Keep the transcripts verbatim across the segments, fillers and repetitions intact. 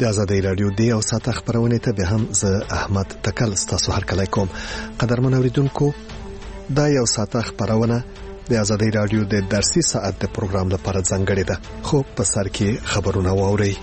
د آزادۍ رادیو د یو ساعت خبرونه ته به هم زه احمد تکل ستاسو هر کله کوم. قدرمن اوریدونکو، دا یو ساعت خبرونه د آزادۍ رادیو د درسي ساعت د پروګرام لپاره ځانګړې ده. خو په سر کې خبرونه واورئ.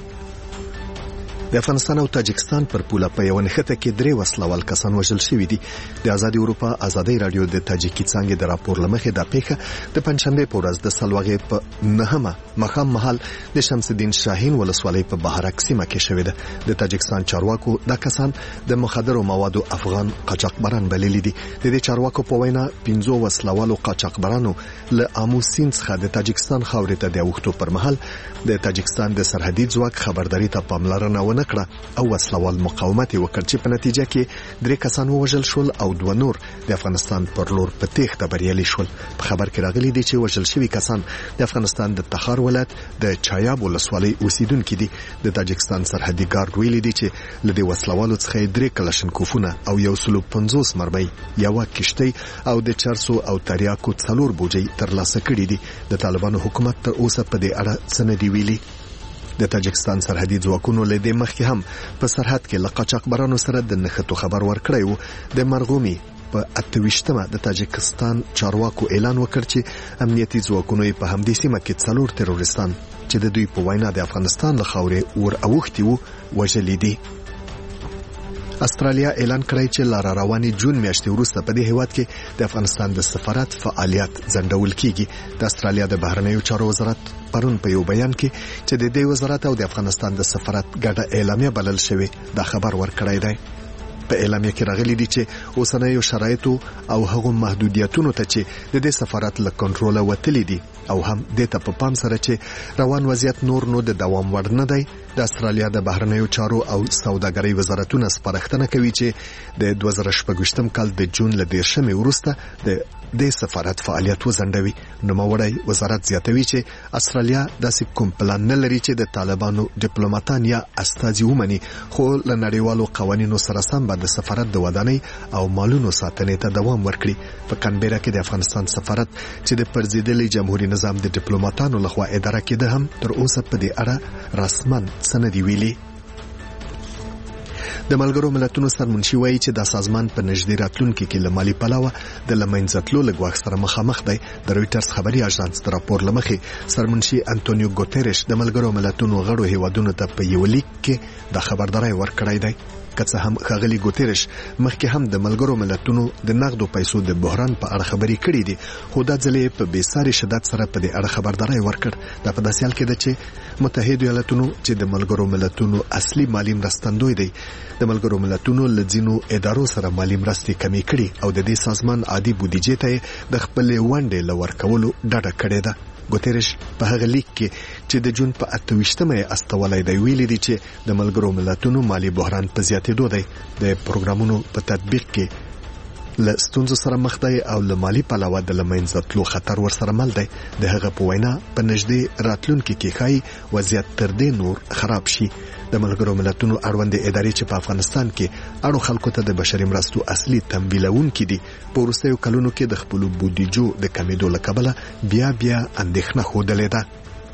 د افغانستان او تاجکستان پر پوله په یو نښته کې درې وسلوال کسان وژل شوي دي. د آزادي اروپا آزادۍ رادیو د تاجیکي څانګې د راپور لمخې دا پیښه د پنځشنبه په ورځ د سلوغې په نهمه مخام محل د شمس الدین شاهین ولسوالۍ په بهارک سیمه کې شوې ده. د تاجکستان چارواکو دا کسان د مخدرو موادو افغان قاچاقبران بللي دي. د دې چارواکو په وینا پنځو وسلوالو قاچاقبرانو له آمو سیند څخه د تاجکستان خاورې ته د اوښتو پر مهال د تاجکستان د سرحدي ځواک خبرداري ته پاملرنه نکړه او وسلوال مقاومت وکړ چې په نتیجه کې درې کسان وژل شول او دوه نور د افغانستان پر لور په تېښته بریالي شول. په خبر کې راغلي دي چې وژل شوي کسان د افغانستان د تخار ولایت د چایاب ولسوالۍ اوسیدونکي دي. د تاجکستان سرحدي ګارد ویلي دي چې له دې وسلوالو څخه درې کلاشینکوفونه او یو سلو پنځوس مرمۍ، یوه کشتۍ او د چرسو او تریاکو څلور بوجۍ ترلاسه کړي دي. د طالبانو حکومت تر اوسه په دې اړه څه نه دي ویلي. د تاجکستان سرحدي ځواکونو له دې مخکې هم په سرحد کې له قاچاقبرانو سره د نښتو خبر ورکړی و. د مرغومي په اته ویشتمه د تاجکستان چارواکو اعلان وکړ چې امنیتي ځواکونو په همدې سیمه کې څلور تروریستان چې د دوی په وینا د افغانستان له خاورې ور اوښتي وو وژلي دي. استرالیا اعلان کړی چې لار رواني جون میاشتې وروسته په دې هیواد کې د افغانستان د سفارت فعالیت ځنډول کیږي. د استرالیا د بهرنیو چارو وزارت پرون په یو بیان کې چې د دې وزارت او د افغانستان د سفارت ګډه اعلامیه بلل شوې دا خبر ورکړی دی. په اعلامیه کې راغلي دي چې اوسنیو شرایطو او هغو محدودیتونو ته چې د دې سفارت له کنټروله وتلي دي او هم د ته په پام سره چې روان وضعیت نور نو د دوام وړ نه دی. د استرالیا د بهرنیو چارو او سوداګرۍ وزارتونه سپارښتنه کوي چې د دوه زره شپږ کال د جون له دیرشمې وروسته د د سفارت فعالیت وځنډوي. نوموړی وزارت زیاتوي چې استرالیا داسې کوم پلان نه لري چې د طالبانو ډیپلوماټان یا استازي ومني، خو له نړیوالو قوانینو سره سم به د سفارت د ودانۍ او مالونو ساتنې ته دوام ورکړي. په کانبرا کې د افغانستان سفارت چې د پرځېدلي جمهوریت نظام د ډیپلوماټانو لخوا اداره کېده هم تر اوسه په دې اړه رسماً څه نه دي ویلي. د ملګرو ملتونو سرمنشي وایي چې دا سازمان په نږدې راتلونکي کې له مالي پلوه د له منځه تلو له ګواښ سره مخامخ دی. د رویټرز خبري اژانس د راپور له مخې سرمنشي انټونیو ګوتریش د ملګرو ملتونو غړو هیوادونو ته په یو لیک کې دا خبرداری ورکړی دی. که څه هم ښاغلي ګوتریش مخکې هم د ملګرو ملتونو د نقدو پیسو د بحران په اړه خبرې کړې دي، خو دا ځل یې په بېساري شدت سره په دې اړه خبرداری ورکړ. دا په داسې حال کې ده چې متحده ایالاتونو چې د ملګرو ملتونو اصلي مالي مرستندوی دی، د ملګرو ملتونو له ځینو ادارو سره مالي مرستې کمې کړي او د دې سازمان عادي بودیجې ته د خپلې ونډې له ورکولو ډډه کړې ده. ګوتریش په هغه لیک کې چې د جون په اته ویشتمه یې استولی دی ویلي دي چې د ملګرو ملتونو مالي بحران په زیاتېدو دی، د پروګرامونو په تطبیق کې له ستونزو سره مخ دی او له مالي پلوه د له منځه تلو خطر ورسره مل دی. د هغه په وینا په نږدې راتلونکي کې ښایي وضعیت تر دې نور خراب شي. د ملګرو ملتونو اړوندې ادارې چې په افغانستان کې اړو خلکو ته د بشري مرستو اصلي تمویلونکي دي، په وروستیو کلونو کې د خپلو بودیجو د کمیدو له کبله بیا بیا اندېښنه ښودلې ده.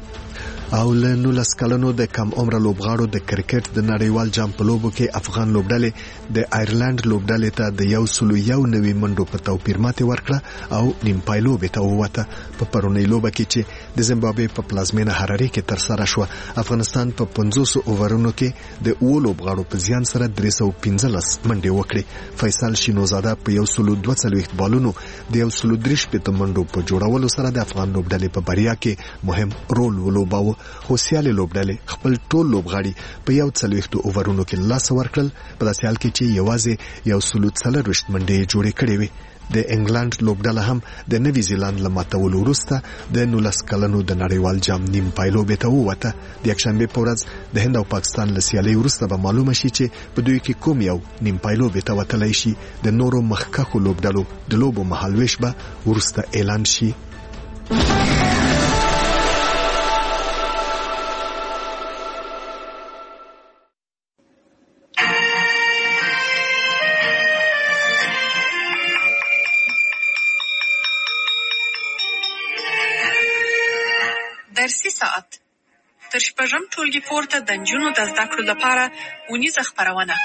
او له نولس کلنو د کم عمره لوبغاړو د کرکټ د نړیوال جام په لوبو کې افغان لوبډلې د آیرلند لوبډلې ته د یو سلو یو نوي منډو په توپیر ماتې ورکړه او نیم پای لوبې ته ووته. په پرونۍ لوبه کې چې د زیمبابوې په پلازمینه هرارې کې ترسره شوه، افغانستان په پنځوسو اوورونو کې د اوو لوبغاړو په زیان سره درې سوه پنځلس منډې وکړې. فیصل شینوزاده په یو سلو دوه څلوېښت بالونو د یو سلو درې شپېته منډو په جوړولو سره د افغان لوبډلې په بریا کې مهم رول ولوباوه. خو سیالي لوبډلې خپل ټول لوبغاړي په یو څلوېښتو اوورونو کې لاس ورکړل، په داسې حال کې چې یوازې یو سلو څلرویشت منډې جوړې کړې وې. د انګلند لوبډله هم د نوي زیلاند له ماتولو وروسته د نولس کلنو د نړیوال جام نیم پای لوبې ته ووته. د یکشنبې په ورځ د هند او پاکستان له سیالۍ وروسته به معلومه شي چې په دوی کې کوم یو نیم پای لوبې ته وتلی شي. د نورو مخکښو لوبډلو د لوبو مهالویش به وروسته اعلان شي. درسي ساعت تر شپږم ټولګي پورته د نجونو د زده کړو لپاره اونیزه خپرونه.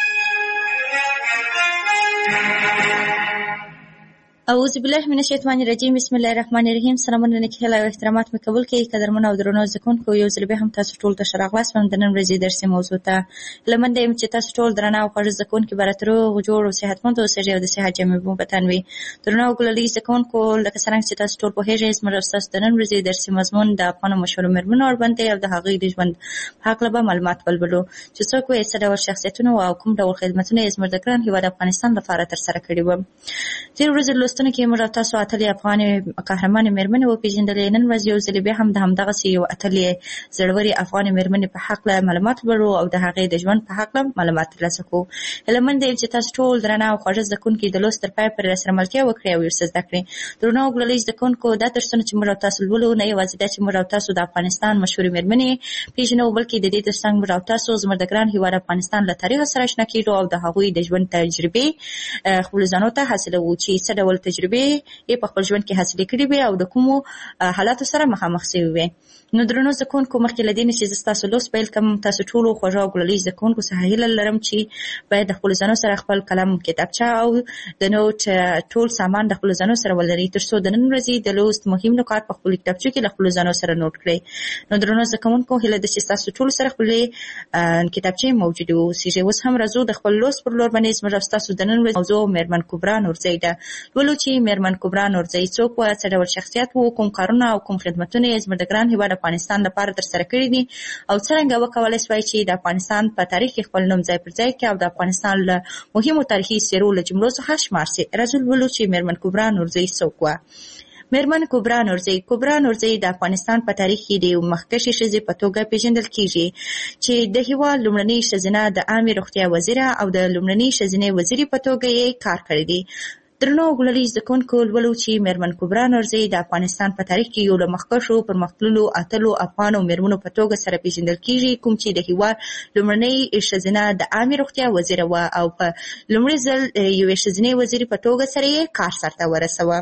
اعوذ بالله من الشیطان الرجیم. بسم الله الرحمن الرحیم. سلامونه نکهل او احترامات مې قبول کړئ. قدرمن او درنو زکونکو، یو ځل بیا هم تاسو ټول ته ښه راغلاست د نن ورځې درسي موضوع ته. هیله منده یم چې تاسو ټول درنه او خوږ زکونکي به راته روغ جوړ او صحتمند اوسئ او د صحت جامې مو په تن وي. درنو او ګلالي زکونکو، لکه څرنګه چې تاسو ټول پوهېږئ، زموږ او ستاسو د نن ورځې درسي مضمون د افغانو مشهورو مېرمنو اړوند دی او د هغوی د ژوند په هکله به معلومات ولولو چې څوک وو یې، څه ډول شخصیتونه او کوم ډول خدمتونه یې زموږ د ګران هېواد افغانستان لپاره ترسره کړي وو. تېرې ورځې لوستنو کې موږ او تاسو اتلې افغانې قهرمانې مېرمنې وپېژندلې. نن ورځ یو ځلې بیا هم د همدغسې یو اتلې زړورې افغانې مېرمنې په هکله معلومات ولرو او د هغې د ژوند په هکله معلومات ترلاسه کړو. هیله منده یم چې تاسو ټول درنه او خوږه زده کوونکي د لوست تر پایه پورې راسره ملتیا وکړئ او یو څه زده کړئ. درنو او ګلالي زده کوونکو، دا درسونه چې موږ او تاسو لولو نه یوازې دا چې موږ او تاسو د افغانستان مشهورې مېرمنې پېژنو، بلکې د دې ترڅنګ موږ او تاسو زموږ د ګران هېواد افغانستان له تاریخ سره اشنا کېږو او د هغوی د ژوند تجربې خپلو ځانو ته حاصلوو چې څه ډول تجربې یې په خپل ژوند کې حاصلې کړي وي او د کومو حالاتو سره مخامخ شوي وي. نو درنو زده کوونکو، مخکې له دې نه چې زه ستاسو لوست پیل کړم، تاسو ټولو خوږه او ګلالي زده کوونکو څخه هیله لرم چې باید د خپلو ځانو سره خپل قلم، کتابچه او د نوټ ټول سامان د خپلو ځانو سره ولرئ، تر څو د نن ورځې د لوست مهم نکات په خپلو کتابچو کې له خپلو ځانو سره نوټ کړئ. نو درنو زده کوونکو، هیله ده چې ستاسو ټولو سره خپلې کتابچې موجودې واوسېږي. اوس هم راځو د خپل لوست پر لور باندې. زموږ او ستاسو د نن ورځې موضوع مېرمن کبرا نورزۍ ده. لولو چې مېرمن کبرا نورزۍ څوک وه، څه ډول شخصیت و، کوم کارونه او کوم خدمتونه یې زموږ د ګران هېواد افغانستان لپاره ترسره کړي دي او څرنګه وکولای شوای چې د افغانستان په تاریخ کې خپل نوم ځای پر ځای کړي او د افغانستان له مهمو تاریخي څېرو له جملو څخه شمار شي. راځو لولو چې مېرمن کبرا نورزۍ څوک وه. مېرمن کبرا نورزۍ. کبرا نورزۍ د افغانستان په تاریخ کې د یو مخکښې ښځې په توګه پېژندل کېږي چې د هېواد لومړنۍ ښځینه د عامې روغتیا وزیره او د لومړنۍ ښځینې وزیرې په توګه یې کار کړی دی. درنو ګلالي زده کوونکو، لولو چې مېرمن کبرا نورزۍ د افغانستان په تاریخ کې یو له مخکښو پرمختللو اتلو افغانو مېرمنو په توګه سره پېژندل کېږي، کوم چې د هېواد لومړنۍ ښځینه د عامې روغتیا وزیره وه او په لومړي ځل یوې ښځینې وزیرې په توګه سره یې کار سرته ورسوه.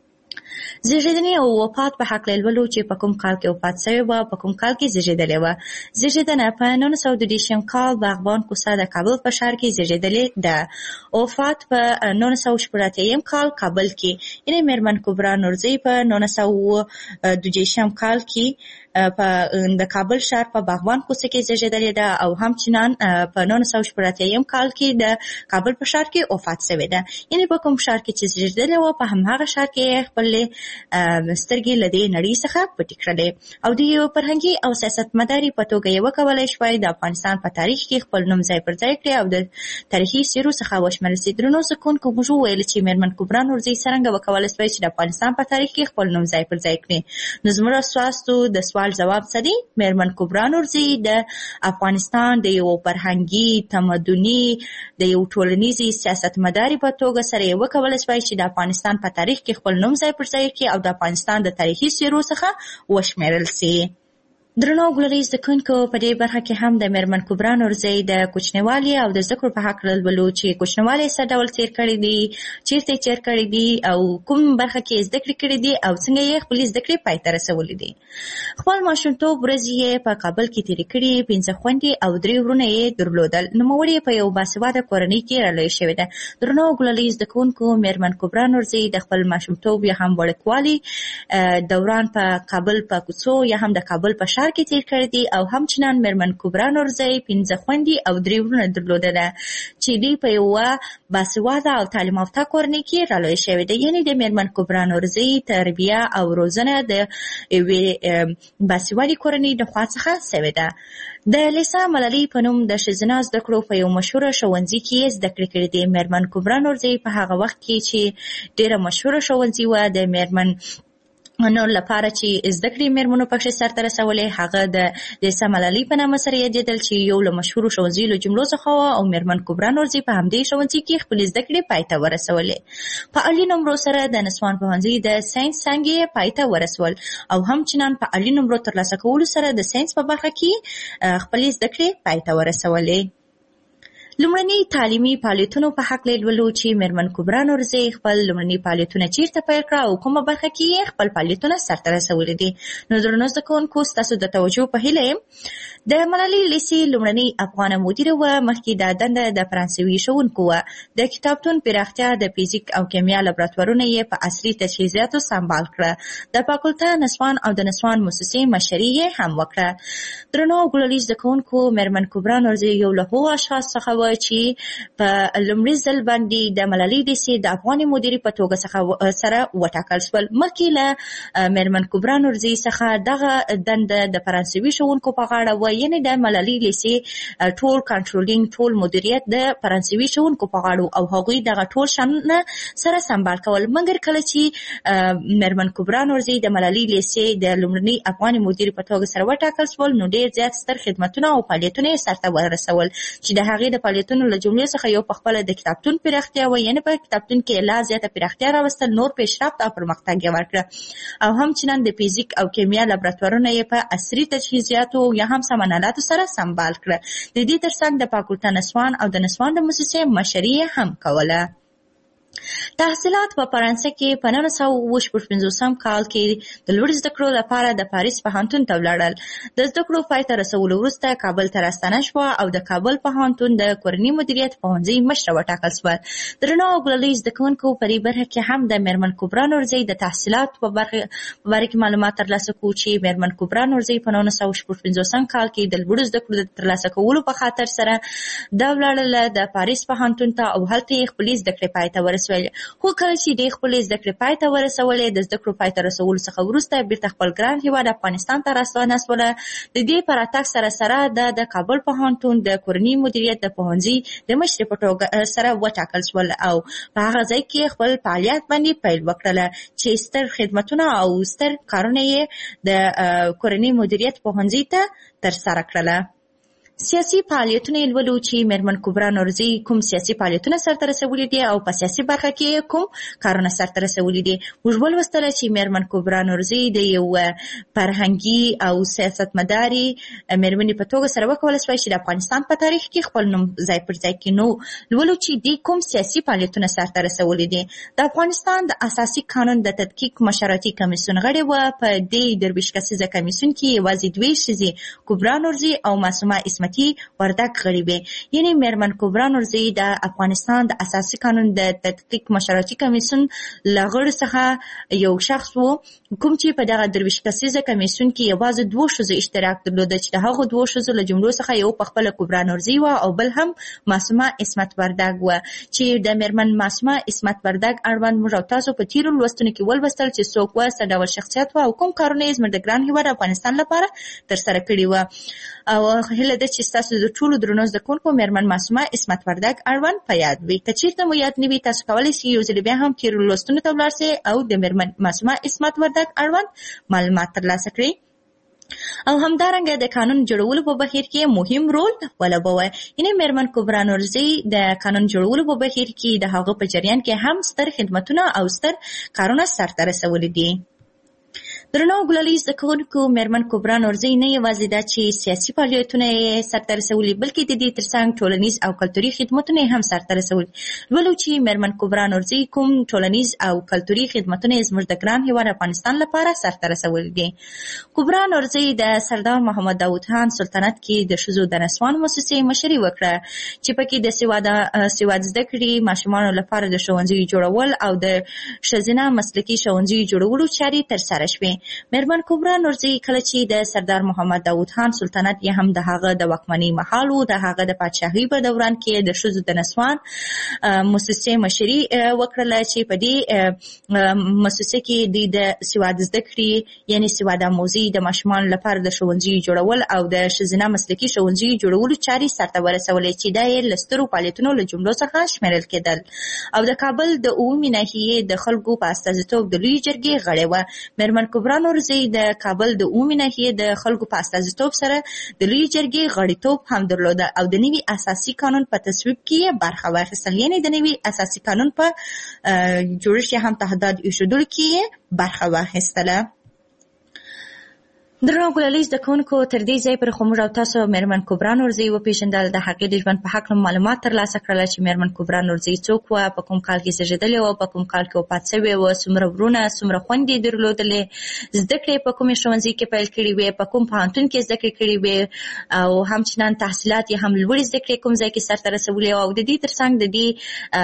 زیږیدنې او وفات په هکله لولو چې په کوم کال کې وفات شوې وه، په کوم کال کې زیږېدلې وه. زیږېدنه په نولس سوه دېرشم کال باغبان کوڅه د کابل په ښار کې زیږېدلې ده. وفات په نولس سوه شپږ اتیا کال کابل کې. یعنې مېرمن کبرا نورزۍ په نولس سوه دوه دېرشم کال کې په د کابل ښار په باغبان کوڅه کې زیږېدلې ده او همچنان په نولس سوه شپږ اتیا کال کې د کابل په ښار کې وفات شوې ده. یعنې په کوم ښار کې چې زیږېدلې وه، په همهغه ښار کې خپلې سترګې له دې نړۍ څخه پټې کړلې او د یو فرهنګي او سیاستمدارې په توګه یې وکولای شوای د افغانستان په تاریخ کې خپل نوم ځای پر ځای کړي او د تاریخي څېرو څخه وشمېرل شي. درنو زده کوونکو، موږ وویل چې مېرمن کبرا نورزۍ څرنګه وکولای شوای چې د افغانستان په تاریخ کې خپل نوم ځای پر ځای کړي. نو زموږ ستاسو د سوال جواب څه دی؟ مېرمن کبرا نورزۍ د افغانستان د یو فرهنګي، تمدني، د یو ټولنیزې سیاستمدارې په توګه سره یې وکولای شوای چې د افغانستان په تاریخ کې خپل نوم ځای پر ځای کړي او د افغانستان د تاریخي څېرو څخه وشمېرل شي. درنو ګلالي زده کوونکو، په دې برخه کې هم د مېرمن کبرا نورزۍ د کوچنیوالي او د زده کړو په هکله لولو چې کوچنیوالی څه ډول تېر کړی دی، چېرته یې تېر کړی دی او کوم برخه کې یې زده کړې کړې دي او څنګه یې خپلې زده کړې پای ته رسولې دي. خپل ماشومتوب ورځې یې په کابل کې تېرې کړې. پنځه خویندې او درې وروڼه یې درلودل. نوموړې په یو باسواده کورنۍ کې رالویه شوې ده. درنو ګلالي زده کوونکو، مېرمن کبرا نورزۍ د خپل ماشومتوب یا هم وړکوالي دوران په کابل په کوڅو یا هم د کابل په ښار کې تېر کړی دی او همچنان مېرمن کبرا نورزۍ پنځه خویندې او درې وروڼه درلودله چې دوی په یوه باسواده او تعلیم یافته کورنۍ کې رالویه شوې ده. یعنې د مېرمن کبرا نورزۍ تربیه او روزنه د یوې باسوادې کورنۍ د خوا څخه شوې ده. د لیسا ملالۍ په نوم د ښځینه زده کړو په یو مشهوره ښوونځي کې یې زده کړې کړې دي. مېرمن کبرا نورزۍ په هغه وخت کې چې ډېره مشهوره ښوونځي وه د مېرمن نو لپاره چې زده کړې مېرمنو پکښې سرته رسولې، هغه د لیسا ملالۍ په نامه سره یادېدل چې یو له مشهورو ښوونځیو له جملو څخه وه او مېرمن کبرا نورزۍ په همدې ښوونځي کې خپلې زده کړې پای ته ورسولې. په عالي نمرو سره د نسوان پوهنځي د ساینس څانګې یې پای ته ورسول او همچنان په عالي نمرو ترلاسه کولو سره د ساینس په برخه کې خپلې زده کړې پای ته ورسولې. لومړني تعلیمي فعالیتونو په هکله لولو چې میرمن کبرا نورزي خپل لومړني فعالیتونه چیرته پیل کړه او کومه برخه کې خپل فعالیتونه سرته رسولي دي. نو درنو زده کوونکو ستاسو د توجه په هیله یم. د ملالۍ لیسې لومړنۍ افغانه مدیره وه، مخکې دا دنده د فرانسوي ښوونکو وه. د کتابتون پراختیا د فزیک او کیمیا لابراتوارونه یې په عصري تجهیزاتو سمبال کړه. د فاکولته نسوان او د نسوان موسسې مشري یې هم وکړه. درنو ګلالي زده کوونکو، میرمن کبرا نورزي یو له هغو اشخاص څخه و چې په لومړي ځل باندې د ملالۍ لیسې د افغاني مدیرې په توګه څخه سره وټاکل شول. مخکې له میرمن کبرا نورزي څخه دغه دنده د فرانسوي ښوونکو په غاړه وه، یعنې د ملالۍ لیسې ټول کنټرولینګ، ټول مدیریت د فرانسوي ښوونکو په غاړه او هغوی دغه ټول شانونه سره سمبال کول. مګر کله چې میرمن کبرا نورزي د ملالۍ لیسې د لومړنۍ افغاني مدیرې په توګه سره وټاکل شول، نو ډېر زیات ستر خدمتونه او فعالیتونه یې سرته ورسول چې د هغې د فعالیتونو له جملې څخه یو په خپله د کتابتون پراختیا وه، یعنې په کتابتون کې لا زیاته پراختیا راوستل، نور پیشرفت او پرمختګ یې ورکړه. او هم چنان د فزیک او کیمیا لابراتوارونه یې په عصري تجهیزاتو یا هم سامانالاتو سره سمبال کړه. د دې ترڅنګ د فاکولته نسوان او د نسوان د موسسې مشري یې هم کوله. تحصیلات په فرانسه کې په نولس سوه اوه شپږ پنځوسم کال کې د لوړ زده کړو لپاره د پاریس پوهنتون ته ولاړل. د زده کړو پای ته رسولو وروسته کابل ته راستنه شوه او د کابل پوهنتون د کورني مدیریت پوهنځي مشره وټاکل شول. درنو او ګلالي زده کوونکو، په دې برخه کې هم د میرمن کبرا نورزي د تحصیلاتو په برخه باره کې معلومات ترلاسه کړو چې میرمن کبرا نورزي په نولس سوه شپږ پنځوسم کال کې د لوړ زده کړو د ترلاسه کولو په خاطر سره دا ولاړله د پاریس پوهنتون ته او هلته یې خپلې زده کړې پای ته ورسولې. خو کله چې دې خپلې زده کړې پای ته ورسولې، د زده کړو پای ته رسولو څخه وروسته بیرته خپل ګران هېواد افغانستان ته راستنه شوله. د دې په راتګ سره سره د د کابل پوهنتون د کورني مدیریت د پوهنځي د مشرې په توګه سره وټاکل شول او په هغه ځای کې خپل فعالیت باندې پیل وکړله چې ستر خدمتونه او ستر کارونه یې د کورني مدیریت پوهنځي ته ترسره کړله. سیاسي فعالیتونه یې لولو چې میرمن کبرا نورزي کوم سیاسي فعالیتونه سرته رسولي دي او په سیاسي برخه کې کوم کارونه سرته رسولي دي. موږ ولوستله چې میرمن کبرا نورزي د یو فرهنګي او سیاستمداري میرمنې په توګه سره وکولی شوای چې د افغانستان په تاریخ کې خپل نوم ځای پر ځای کړي. نو لولو چې دوی کوم سیاسي فعالیتونه سرته رسولي دي. د افغانستان د اساسي قانون د تدقیق مشورتي کمیسیون غړې وه. په دې درویشت کسیزه کمیسیون کې یوازې دوې ښځې، کبرا نورزي او معصومه اسمتي وردک غړي وي. یعنې میرمن کبرا نورزي د افغانستان د اساسي قانون د تدقیق مشورتي کمیسیون له غړو څخه یو شخص و، کوم چې په دغه درویشت کسیزه کمیسیون کې یوازې دوه ښځو اشتراک درلوده چې د هغو دوه ښځو له جملو څخه یو په خپله کبرا نورزي وه او بل هم معصومه اسمت وردک وه. چې د میرمن معصومه اسمت وردک اړوند موږ او تاسو په تیرو لوستونو کې ولوستل چې څوک وه، څه ډول شخصیت وه او کوم کارونه یې زموږ د ګران هېواد افغانستان لپاره ترسره کړي وه. او هیله ده چې ستاسو د ټولو درنو زده کوونکو میرمن معصومه اسمت وردک اړوند په یاد وي. که چېرته مو یاد نه وي، تاسو کولی شئ یو ځل بیا هم تیرو لوستونو ته ولاړ شئ او د میرمن معصومه اسمت وردک اړوند معلومات ترلاسه کړئ. او همدارنګه د قانون جوړولو په بهیر کې مهم رول ولوبوه. یعنې میرمن کبرا نورزي د قانون جوړولو په بهیر کې د هغه په جریان کې هم ستر خدمتونه او ستر کارونه سرته رسولي دي. درنو ګلالي زده کوونکو، میرمن کبرا نورزي نه یوازې دا چې سیاسي فعالیتونه یې سرته رسولي، بلکې د دې ترڅنګ ټولنیز او کلتوري خدمتونه یې هم سرته رسولي. لولو چې میرمن کبرا نورزي کوم ټولنیز او کلتوري خدمتونه یې زموږ د ګران هېواد افغانستان لپاره سرته رسولي دي. کبرا نورزي د سردار محمد داود خان سلطنت کې د ښځو د نسوان موسسې مشري وکړه چې پکې د سواده سواد زده کړې ماشومانو لپاره د ښوونځیو جوړول او د ښځینه مسلکي ښوونځیو جوړولو چارې ترسره شوې. میرمن کبرا نورزي کله چې د سردار محمد داود خان سلطنت یې هم د هغه د واکمنۍ مهال و، د هغه د پاچاهۍ په دوران کې د ښځو د نسوان موسسې مشري وکړله چې په دې موسسې کې دوی د سواد زده کړې یعنې سواد آموزي د ماشومانو لپاره د ښوونځیو جوړول او د ښځینه مسلکي ښوونځیو جوړولو چارې سرته ورسولې چې دا یې له سترو فعالیتونو له جملو څخه شمیرل کېدل. او د کابل د اوومې ناحیې د خلکو په استازیتوب د لویې جرګې غړې وه. میرمن کبرا نورزي د کابل د اوومې ناحیې د خلکو په استازیتوب سره د لویې جرګې غړیتوب هم درلوده او د نوي اساسي قانون په تصویب کې یې برخه واخیستل. یعنې د نوي اساسي قانون په جوړښت هم تهدید ایښودلو کې یې برخه واخیستله. درنو ګلالي زده کوونکو تر دې ځای پورې خو موږ او تاسو میرمن کبرا نورزي وپېژندل، د هغې د ژوند په هکله معلومات ترلاسه کړل چې میرمن کبرا نورزي څوک وه، په کوم کال کې زېږېدلې وه، په کوم کال کې وفات شوې وه، څومره ورونه څومره خویندې یې درلودلې، زده کړې په کومې ښوونځي کې پیل کړې وې، په کوم پوهنتون کې زده کړې کړې وې، او همچنان تحصیلات یې هم لوړې زده کړې کوم ځای کې سرته رسولې وه، او د دې تر څنګ د دې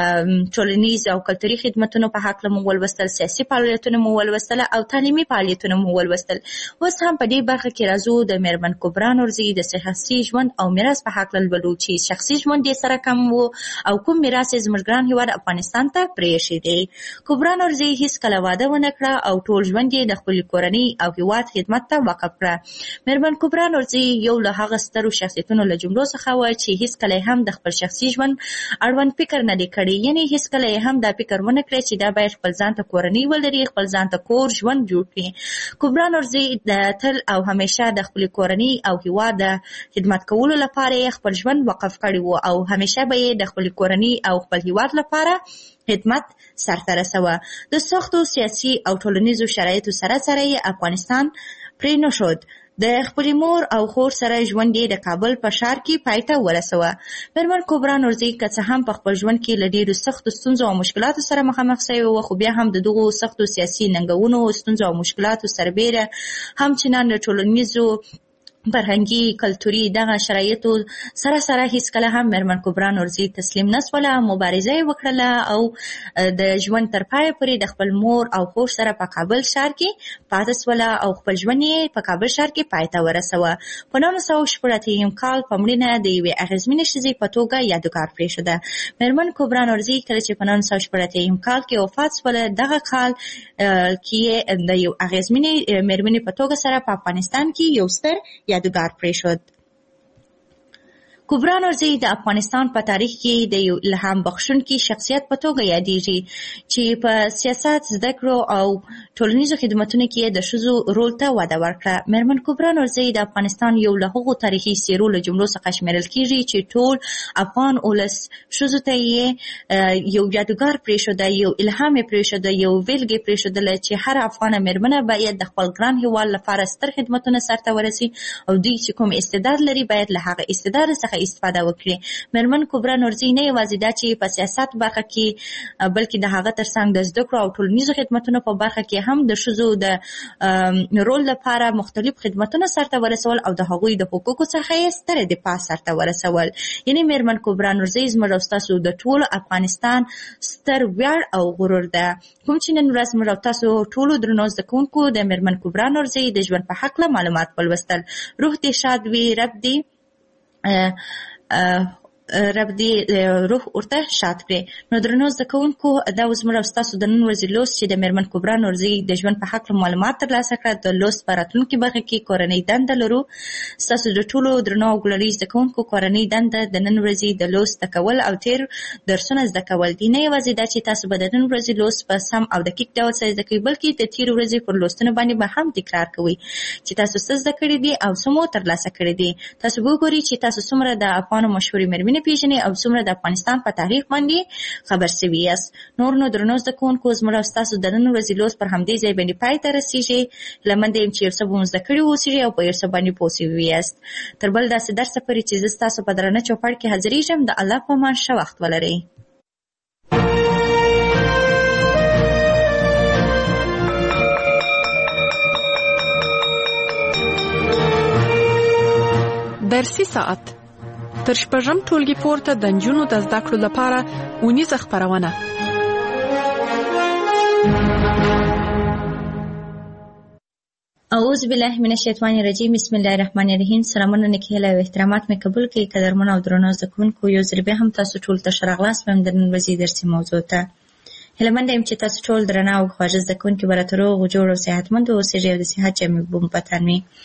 ټولنیز او کلتوري خدمتونو په هکله مو ولوستل، سیاسي فعالیتونه مو ولوستل او تعلیمي فعالیتونه مو ولوستل. اوس هم په دې برخه کې راځو د میرمن کبرا نورزي د شخصي ژوند او میراث په هکله لولو چې شخصي ژوند یې سره کم و او کوم میراث یې زموږ ګران هېواد افغانستان ته پرېښی دی. کبرا نورزي هېڅکله واده ونه کړه او ټول ژوند یې د خپلې کورنۍ او هېواد خدمت ته وقف کړه. میرمن کبرا نورزي یو له هغه سترو شخصیتونو له جملو څخه وه چې هېڅکله هم د خپل شخصي ژوند اړوند فکر نه دی کړی، یعنې هېڅکله یې هم دا فکر ونه کړی چې دا باید خپل ځان ته کورنۍ ولري، خپل ځان ته کور ژوند جوړ کړي. کبرا نورزي د تل او همیشه د خپلې کورنۍ او هېواد د خدمت کولو لپاره یې خپل ژوند وقف کړی و او همیشه به یې د خپلې کورنۍ او خپل هېواد لپاره خدمت سرته رسوه. د سختو سیاسي او ټولنیزو شرایطو سره سره یې افغانستان پرې نه شود. د خپلې مور او خور سره ژوند یې د کابل په ښار کې پای ته ورسوه. میرمن کبرا نورزي که څه هم په خپل ژوند کې له ډېرو سختو ستونزو او مشکلاتو سره مخامخ شوې وه، خو بیا هم د دغو سختو سیاسي ننګونو، ستونزو او مشکلاتو سربیره همچنان د ټولنیزو فرهنګي کلتوري دغه شرایطو سره سره هېڅکله هم میرمن کبرا نورزي تسلیم نه سوله، مبارزه یې وکړله او د ژوند تر پایه پورې د خپل مور او خور سره په کابل ښار کې پاتې سوله او خپل ژوند یې په کابل ښار کې پای ته ورسوه. په نولس سوه شپږ اتیا کال په مړینه د یوې اغېزمنې ښځې په توګه یادګار پرېښوده. میرمن کبرا نورزي کله چې په نولس سوه شپږ اتیا کال کې وفات سوله، دغه کال کې د یو اغېزمنې میرمنې په توګه سره په افغانستان کې یو ستر یادګار پرېښود. کبرا نورزي د افغانستان په تاریخ کې د یو الهام بخښونکي شخصیت په توګه یادېږي چې په سیاست، زده کړو او ټولنیزو خدمتونو کې د ښځو رول ته وده ورکړه. میرمن کبرا نورزي د افغانستان یو له هغو تاریخي څېرو له جملو څخه شمیرل کېږي چې ټول افغان ولس ښځو ته یې یو یادګار پرېښوده، یو الهام یې پرېښوده، یو بېلګې پرېښودله چې هره افغانه میرمنه باید د خپل ګران هېواد لپاره ستر خدمتونه سرته ورسي او دوی چې کوم استعداد لري باید له هغه استعداد څخه استفاده وکړي. میرمن کبرا نورزي نه یوازې دا چې په سیاست برخه کې بلکې د هغه تر څنګ د زده کړو او ټولنیزو خدمتونو په برخه کې هم د ښځو د رول لپاره مختلف خدمتونه سرته ورسول او د هغوی د حقوقو څخه یې ستره دفاع سرته ورسول. یعنې میرمن کبرا نورزي زموږ او ستاسو د ټولو افغانستان ستر ویاړ او غرور ده. کوم چې نن ورځ موږ او تاسو ټولو درنو زده کوونکو د میرمن کبرا نورزي د ژوند په هکله معلومات ولوستل. روح دې شاد وي، رب دې رب دې روح ورته شاد کړي. نو درنو زده کوونکو، دا اوس موږ او ستاسو د نن ورځې لوست چې د میرمن کبرا نورزي د ژوند په هکله معلومات ترلاسه کړه. د لوست په راتلونکي برخه کې کورنۍ دنده لرو. ستاسو د ټولو درنو او ګلالي زده کوونکو کورنۍ دنده د نن ورځې د لوست زده کول او تیر درسونه زده کول دي. نه یوازې دا چې تاسو به د نن ورځې لوست په سم او دقیق ډول سره زده کوئ، بلکې د تېرې ورځې پر لوستونو باندې به هم تکرار کوئ چې تاسو څه زده کړي دي او څه مو ترلاسه کړي دي. تاسو به وګورئ چې تاسو څومره د افغانو مشهورې میرمنې پیژنئ او څومره د افغانستان په تاریخ باندې خبر شوي یاست. نور نو درنو زده کوونکو، زموږ او ستاسو د نن ورځې لوست پر همدې ځای باندې پای ته رسېږي. هیله مند یم چې یو څه به مو زده کړي واوسېږي او په یو څه باندې پوه شوي یاست. تر بل داسې درسه پورې چې زه ستاسو په درانه چوپړ کې حاضرېږم، د الله په امان ښه وخت ولرئ. درسي ساعت تر شپږم ټولګي پورته د نجونو د زده کړو لپاره اونیزه خپرونه. اعوذ بالله من الشیطان الرجیم، بسم الله الرحمن الرحیم. سلامونه، نیکهیله او احترامات مې قبول کړئ. قدرمنو او درنو زده کوونکو، یو ځل بیا هم تاسو ټول ته ښه راغلاست وایم د نن ورځې درسي موضوع ته. هیله مند یم چې تاسو ټول درانه او خواږه زده کوونکي به راته روغ جوړ او صحتمند واوسېږئ او د صحت جامې به مو په تن وي.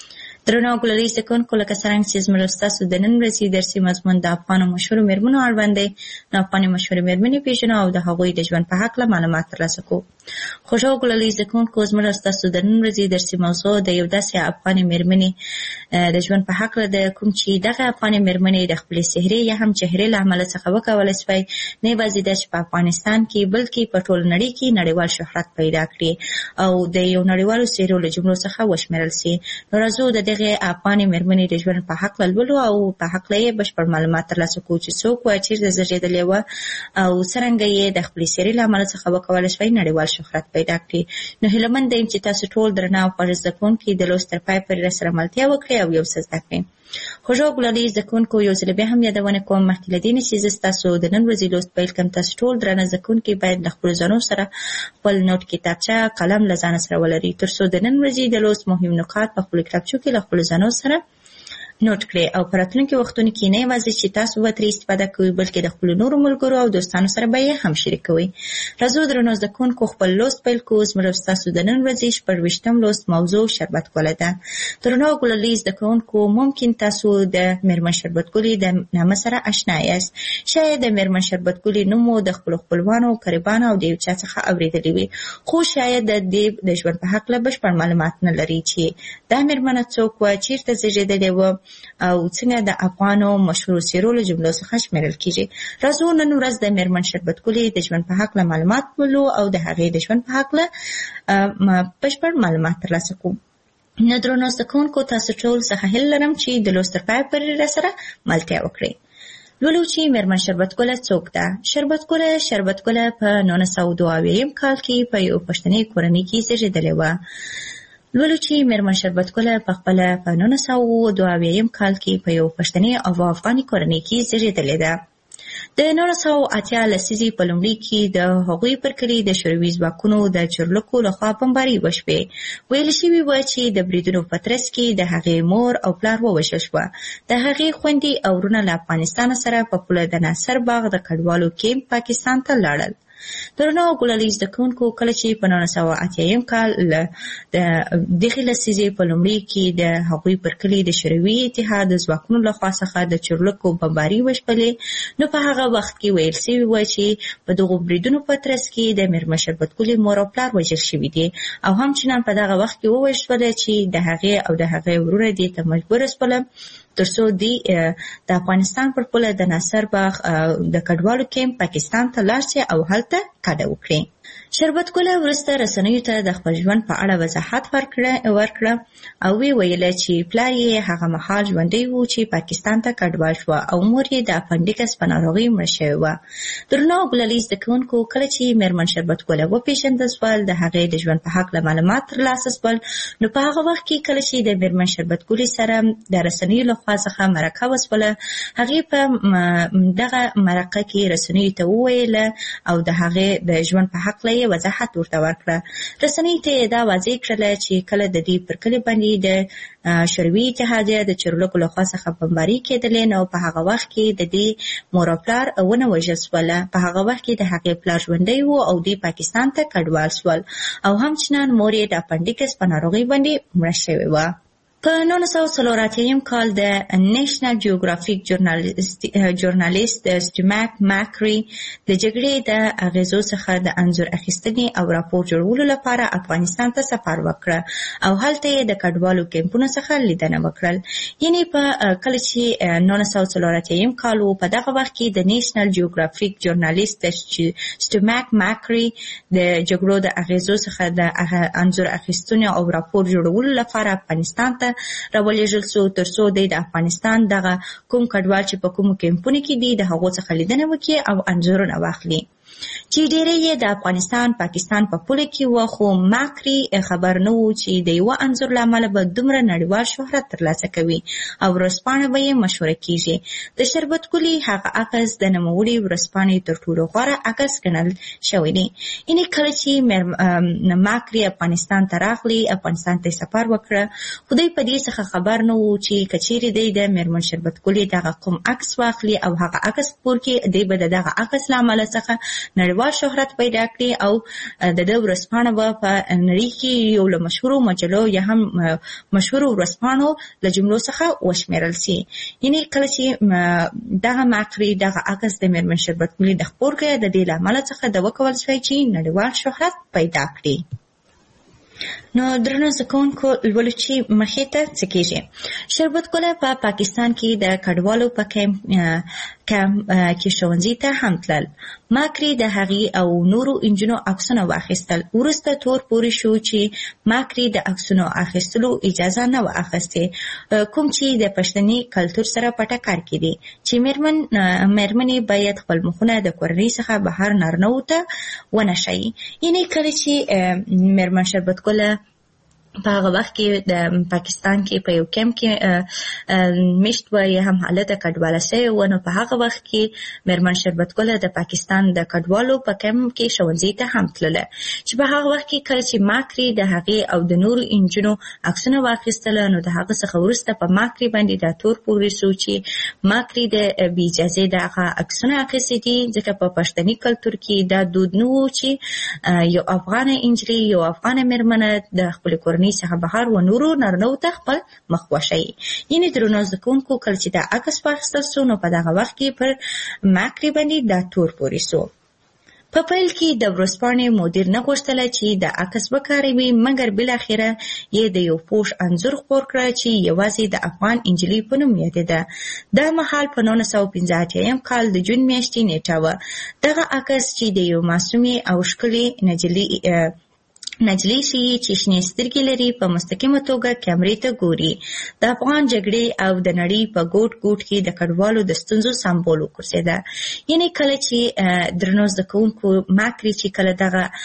درنو ګلالي زده کوونکو، لکه څرنګه چې زموږ ستاسو د نن ورځې درسي مضمون د افغانو مشهورو مېرمنو اړوند دی، نو افغاني مشهورې مېرمنې پېژنو او د هغوی د ژوند په هکله معلومات ترلاسه کوو. خوږو ګلالي زده کوونکو، زموږ ستاسو د نن ورځې درسي موضوع د یو داسې افغاني مېرمنې د ژوند په هکله ده، کوم چې دغه افغاني مېرمنې د خپلې سحرې یا هم چهرې له امله څخه وکولی شوی نه یوازې دا چې په افغانستان کې بلکې په ټوله نړۍ کې نړیوال شهرت پیدا کړي او د یو نړیوالو څېرو له جملو څخه وشمېرل سي. نو راځو د دغې افغاني مېرمنې د ژوند په هکله لولو او په هکله یې بشپړ معلومات ترلاسه کوو چې څوک وه، چېرته زېږېدلې وه او څرنګه یې د خپلې څېرې له امله څخه وکولی شوی نړیوال شهرت پیدا کړي. نو هیله یم چې تاسو ټول درنه او خوږ زده کوونکي د لوست تر پای پورې راسره ملتیا وکړئ او یو څه زده کړئ. خوږو ګلالي زده کوونکو، یو ځل بیا هم یادونه کوم مخکې له دې نه چې زه ستاسو د نن ورځې لوست پیل کړم، تاسو ټول درنه زده کوونکي باید له خپلو ځانو سره خپل نوټ کتابچه قلم له ځانه سره ولرئ، تر څو د نن ورځې د لوست مهم نکات په خپلو کتابچو کې له خپلو ځانو سره نوٹ کړئ او په راتلونکي وختونو کې نه یوازې چې تاسو به ترې استفاده کوئ بلکې د خپلو نورو ملګرو او دوستانو سره به یې هم شریکوئ. راځو درنو زده کوونکو خپل لوست پیل کوو. زموږ ستاسو د نن ورځې شپږویشتم لوست موضوع شربت ګله ده. درنو ګلالي زده کوونکو، ممکن تاسو د میرمن شربت ګلې د نامه سره اشنا یاست. شاید د میرمن شربت ګلې نوم مو د خپلو خپلوانو، قریبانو او د یو چا څخه اورېدلی وي، خو شاید د دې د ژوند په هکله بشپړ معلومات نه لري چې دا میرمنه څوک وه، چېرته زېږېدلې وه او څنګه د افغانو مشهورو څېرو له جملو څخه شمېرل کېږي. راځو نن ورځ د میرمن شربت ګلې د ژوند په هکله معلومات ولولو او د هغې د ژوند په هکله بشپړ معلومات ترلاسه کوو. نو درنو زده کوونکو، تاسو ټول څخه هیله لرم چې د لوست تر پایه پورې راسره ملتیا وکړئ. لولو چې میرمن شربت ګله څوک ده. شربت ګله شربت ګله په نولس سوه دوه اویایم کال کې په یو پښتني کورنۍ کې زېږېدلې وه. لولو چې میرمن شربت ګله په خپله په نولس سوه دوه اویایم کال کې په یو پښتني او افغاني کورنۍ کې زېږېدلې ده. د نولس سوه اتیا لسیزې په لومړي کې د هغوی پر کلي د شوروي ځواکونو د چورلکو لخوا بمباري وشوې. ویل شوي وه چې د بریدونو په ترڅ کې د هغې مور او پلار ووژل شوه. د هغې خویندې او وروڼه له افغانستان سره په پوله د ناصر باغ د کډوالو کیمپ پاکستان ته لاړل. درنو ګلالي زده کوونکو، کله چې په نولس سوه اتیایم کال د دغې لسیزې په لومړي کې د هغوی پر کلي د شوروي اتحاد د ځواکونو لخوا څخه د چورلکو بمباري وشپلې، نو په هغه وخت کې ویل شوي وه چې په دغو بریدونو په ترڅ کې د میرمن شربت ګلې مور او پلار وژل شوي دي او همچنان په دغه وخت کې وویل شوله چې د هغې او د هغې وروڼه دې ته مجبوره شوله تر څو دوی د افغانستان پر پوله د ناصر باغ د کډوالو کیمپ پاکستان ته لاړ شي او هلته کډه وکړي. شربت ګله وروسته رسنیو ته د خپل ژوند په اړه وضاحت ورکړه او وی ویله چې پلار یې هغه مهال ژوندی و چې پاکستان ته کډوال شوه او مور یې د اپنډیکس په ناروغۍ مړه شوې وه. درنو ګلالي زده کوونکو، کله چې میرمن شربت ګله وپېژندل شول، د هغې د ژوند په هکله معلومات ترلاسه شول، نو په هغه وخت کې کله چې د میرمن شربت ګلې سره د رسنیو لخوا څخه مرکه وشوله، هغې په دغه مرکه کې رسنیو ته وویله او د هغې د ژوند په هکله یې وضاحت ورته ورکړه. رسنیو ته یې دا واضح کړله چې کله د دې پر کلي باندې د شوروي اتحادیه د چورلکو لخوا څخه بمباري کېدلې، نو په هغه وخت کې د دې مور او پلار ونه وژل شوله. په هغه وخت کې د هغې پلار ژوندی و او دوی پاکستان ته کډوال شول او همچنان مور یې د اپنډیکس په ناروغۍ باندې مړه شوې وه. په نولس سوه څلور اتیایم کال د نیشنل جیوګرافیک ژورنالیست سټیمک ماکري د جګړې د اغیزو څخه د انځور اخیستنې او راپور جوړولو لپاره افغانستان ته سفر وکړه او هلته یې د کډوالو کیمپونو څخه لیدنه وکړل. یعنې په کله چې نولس سوه څلور اتیایم کال و، په دغه وخت کې د نیشنل جیوګرافیک ژورنالیست سټیمک ماکري د جګړو د اغیزو څخه د انځور اخیستنې او راپور جوړولو لپاره افغانستان ته راولېږل شو تر څو دی د افغانستان دغه کوم کډوال چې په کومو کیمپونو کې دي د هغو څخه لیدنه وکړي او انځورونه واخلي. چې ډېری یې د افغانستان پاکستان په پوله کې وه، خو ماکري خبر نه و چې د یوه انځور له امله به دومره نړیوال شهرت ترلاسه کوي او ورځپاڼه به یې مشهوره کېږي. د شربت ګلې هغه عکس د نوموړې ورځپاڼې تر ټولو غوره عکس ګڼل شوی دی. یعنې کله چې ماکري افغانستان ته راغلی، افغانستان ته سفر وکړه، خو دوی په دې څخه خبر نه و چې که چیرې دی د میرمن شربت ګلې دغه کوم عکس واخلي او هغه عکس پور کې دی به د دغه عکس له امله څخه نړیوال نړیوال شهرت پیدا کړي او د د ورځپاڼه به په نړۍ کې یو له مشهورو مجلو یا هم مشهورو ورځپاڼو له جملو څخه وشمیرل سي. یعنی کله چې دغه ماکري دغه عکس د میرمن شربتګلي د خپور کړه د دې له امله څخه د وکول شوی چې نړیوال شهرت پیدا کړي. نو درنو زکونکو لولو چې مخې ته څه کېږي. شربتګله په پاکستان کې د کډوالو په کیمپ کې ښوونځي ته هم تلل. ماکري د هغې او نورو انجونو عکسونه واخیستل. وروسته تور پورې شو چې ماکري د عکسونو اخیستلو اجازه نه وه اخیستې، کوم چې د پښتني کلتور سره په ټکر کې دي چې میرمن میرمنې باید خپل مخونه د کورنۍ څخه بهر نارینهو ته ونه ښیي. یعنې کله چې میرمن شربتګله په هغه وخت کې د پاکستان کې په یو کیمپ کې میشت وه یا هم حالته کډواله شوې وه، نو په هغه وخت کې میرمن شربتګله د پاکستان د کډوالو په کیمپ کې ښوونځي ته هم تلله چې په هغه وخت کې کله چې ماکري د هغې او د نورو انجونو عکسونه واخیستله، نو د هغه څخه وروسته په ماکري باندې دا تور پورې شو چې ماکري د بې اجازې دغه عکسونه اخیستي دي، ځکه په پښتني کلتور کې دا دود نه و چې یو افغانه انجلۍ یو افغانه میرمنه د خپلې کورنۍ څخه بهر و نورو نارینهو ته خپل مخ وښیي. یعنې درنو زده کوونکو کله چې دا عکس واخیستل سو، نو په دغه وخت کې پر ماکري باندې دا تور پورې سو. په پیل کې د ورځپاڼې مدیر نه غوښتله چې د عکس وکاروي، مګر بالاخره یې د یو پوش انځور خپور کړه چې یوازې د افغان انجلۍ په نوم یادېده. دا مهال په نولس سوه پنځه اتیا کال د جون میاشتې نیټه وه. دغه عکس چې د یو معصومې او ښکلې نجلۍ نجلۍ ښیي چې شنې سترګې لري، په مستقیمه توګه کیمرې ته ګوري. د افغان جګړې او د نړۍ په ګوټ ګوټ کې د کډوالو د ستونزو سمبول وګرځېده. یعنې کله چې درنو زده کوونکو ماکري چې کله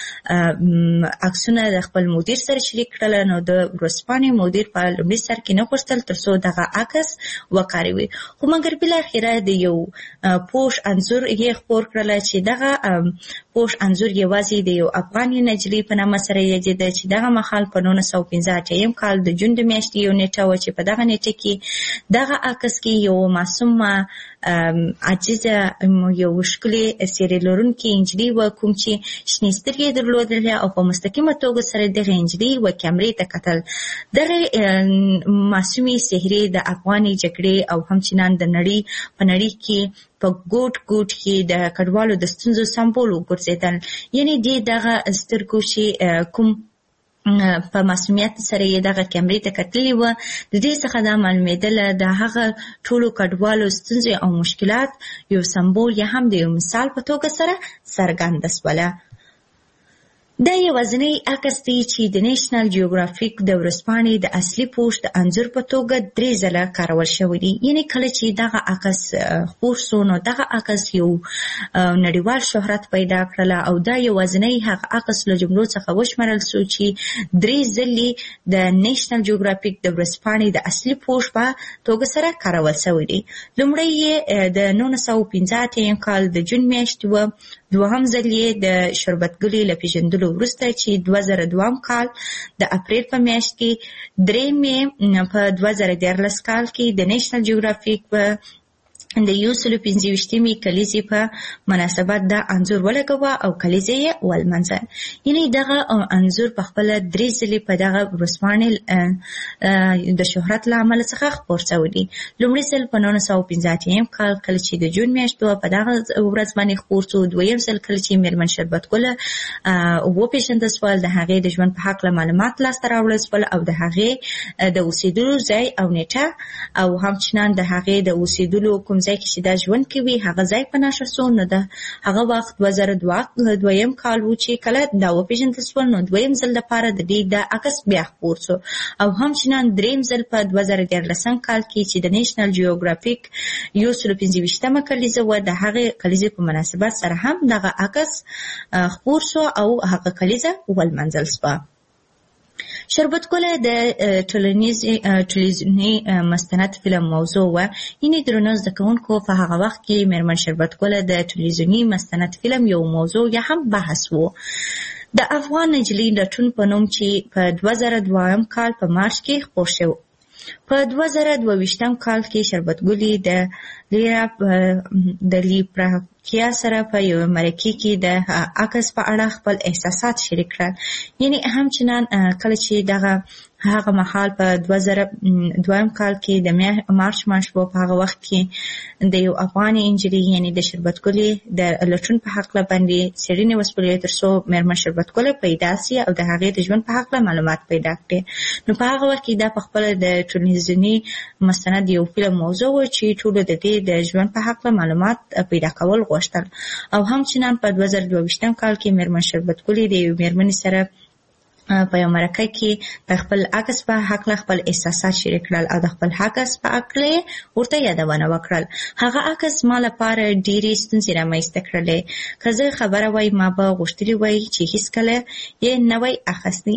دغه عکسونه د خپل مدیر سره شریک کړل، نو د ورځپاڼې مدیر په لومړي سر کې نه غوښتل تر څو دغه عکس وکاروي، خو مګر بالاخره د یو پوش انځور یې خپور کړل چې دغه پوش انځور یوازې د یو افغاني نجلۍ په نامه سره یادېده چې دغه مهال په نولس سوه پنځه اتیا کال د جون د میاشتې یو نیټه وه چې په دغه نیټه کې دغه عکس کې یو معصومه عاجزه یو ښکلې څېرې لرونکې نجلۍ وه، کوم چې شنې سترګې درلودلې او په مستقیمه توګه سره دغه نجلۍ و کیمرې ته کتل. دغه معصومې څهرې د افغاني جګړې او همچنان د نړۍ په نړۍ کې په ګوټ ګوټ کې د کډوالو د ستونزو سمبول وګرځېدل. یعنې دې دغه سترګو چې کوم په معصومیت سره یې دغه کیمرې ته کتلې وه، د دې څخه دا معلومېدله د هغه ټولو کډوالو ستونزې او مشکلات یو سمبول یا هم د یو مثال په توګه سره څرګنده سوله. دا یوازینی عکس دی چې د نیشنل جیوګرافیک د ورځپاڼې د اصلي پوسټ د انځور په توګه درې ځله کارول شوی دی. یعنې کله چې دغه عکس خپور سو، نو دغه عکس یو نړیوال شهرت پیدا کړله او دا یوازینی هغه عکس له جملو څخه وشمارل سو چې درې ځلې د نیشنل جیوګرافیک د ورځپاڼې د اصلي پوسټ په توګه سره کارول شوی دی. لومړی یې د نولس سوه پنځه اتیا کال د جون میاشتې وه، دوهم ځل یې د شربتګلي له پېژندلو وروسته چې دوه زره دوهم کال د اپریل په میاشت کې، درېیم یې په دوه زره دیارلس کال کې د نیشنل جیوګرافیک په د یو سلو پنځه ویشتمې کلیزې په مناسبت دا انځور ولګوه او کلیزې یې ولمانځه. یعنې دغه انځور په خپله درې ځلې په دغه ورځپاڼې د شهرت له امله څخه خپور شوی دی. لومړی ځل په نولس سوه پنځه اتیا کال کله چې د جون میاشت وه په دغه ورځ باندې خپور شو. دویم ځل کله چې میرمن شربتګله وپېژندل سول، د هغې د ژوند په هکله معلومات لاسته راوړل سول او د هغې د اوسېدلو ځای او نیټه او همچنان د هغې د اوسېدلو کوم ځای کې چې دا ژوند کوي هغه ځای په نښه سو. نو د هغه وخت دوه زره دویم کال و چې کله دا وپېژندل سول، نو دویم ځل لپاره د دې د عکس بیا خپور سو او همچنان درېیم ځل په دوه زره دیارلسم کال کې چې د نیشنل جیوګرافیک یو سلو پنځه ویشتمه کلیزه وه، د هغې کلیزې په مناسبت سره هم دغه عکس خپور سو او هغه کلیزه ولمانځل سوه. شربتګله د ټلویزیوني مستند فلم موضوع وه. یعنې درنو زده کوونکو په هغه وخت کې میرمن شربتګله د ټلویزیوني مستند فلم یو موضوع یا هم بحث و. د افغان نجلۍ لټون په نوم چې په دوه زره دویم کال په مارچ کې خپور شو. په دوه زره دوه ویشتم کال کې شربت ګلي د لیرا د لیپراکیا سره په یو مرکه کې د عکس په اړه خپل احساسات شریک کړل. یعنی همچنان کله چې دغه هغه مهال په دوه زره دویم کال کې د مارچ میاشت په هغه وخت کې د یو افغاني انجلۍ یعنی د شربت ګلي د لټون په حق باندې څېړنې وسپړلې ترڅو مېرمن شربت ګلي پیدا سي او د هغې د ژوند په حق معلومات پیدا کړي. نو په هغه وخت کې دا په خپل د ټلویزیوني مستند یو فلم موضوع و چې ټول د دې د ژوند په حق معلومات پیدا کول غوښتل. او همچنان په دوه زره دوه ویشتم کال کې مېرمن شربت ګلي د یو مېرمنې سره په یو مرکه کې د خپل عکس په حق خپل احساسات شریک کړل او د خپل عکس په اړه ورته یادونه وکړل. هغه عکس ما لپاره ډېرې ستونزې رامنځته کړلې. که زه خبره وای ما به غوښتلي وای چې هیڅکله یې نه وای اخیستی